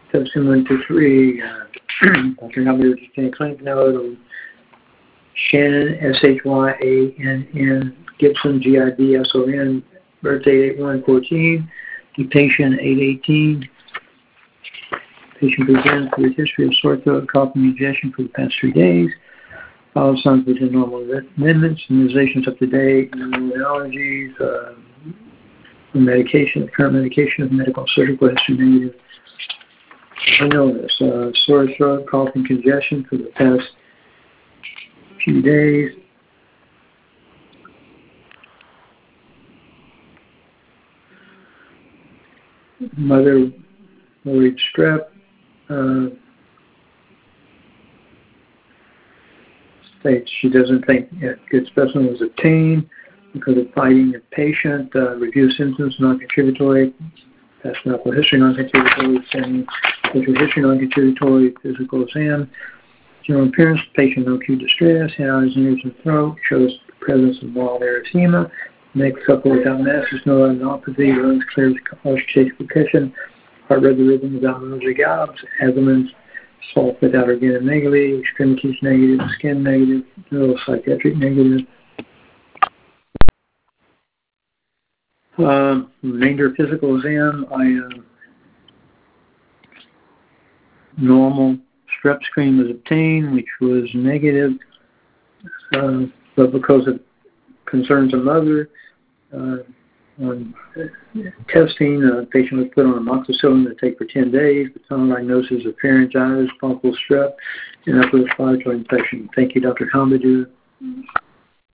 Testing 1, 2, 3. Dr. Hamid retained clinic note on Shannon, SHYANN, Gibson, GIBSON, birthday 8/1/14, dictation 8/18. Patient presents with a history of sore throat, cough, and congestion for the past 3 days. Follow signs within normal amendments, immunizations up to date, no allergies, medication, current medication of medical and surgical history negative. I know this. Sore throat, cough, and congestion for the past few days. Mother worried strep. States she doesn't think a good specimen was obtained because of fighting the patient. Review symptoms non-contributory. Past medical history non-contributory. Sending physical history non-contributory. Physical exam. General appearance. Patient no acute distress. Hand, eyes, ears, and throat. Shows the presence of mild erythema. Neck couple without masses. No adenopathy. Lungs clear with auscultation percussion. Heart rate rhythm without nausea gallops. Abdomen soft without organomegaly. Extremities negative. Skin negative. Neuropsychiatric negative. Remainder physical exam. Normal strep screen was obtained, which was negative, but because of concerns of mother, on testing, the patient was put on amoxicillin to take for 10 days. The final diagnosis of pharyngitis, bronchial strep, and upper respiratory infection. Thank you, Dr. Hamidou.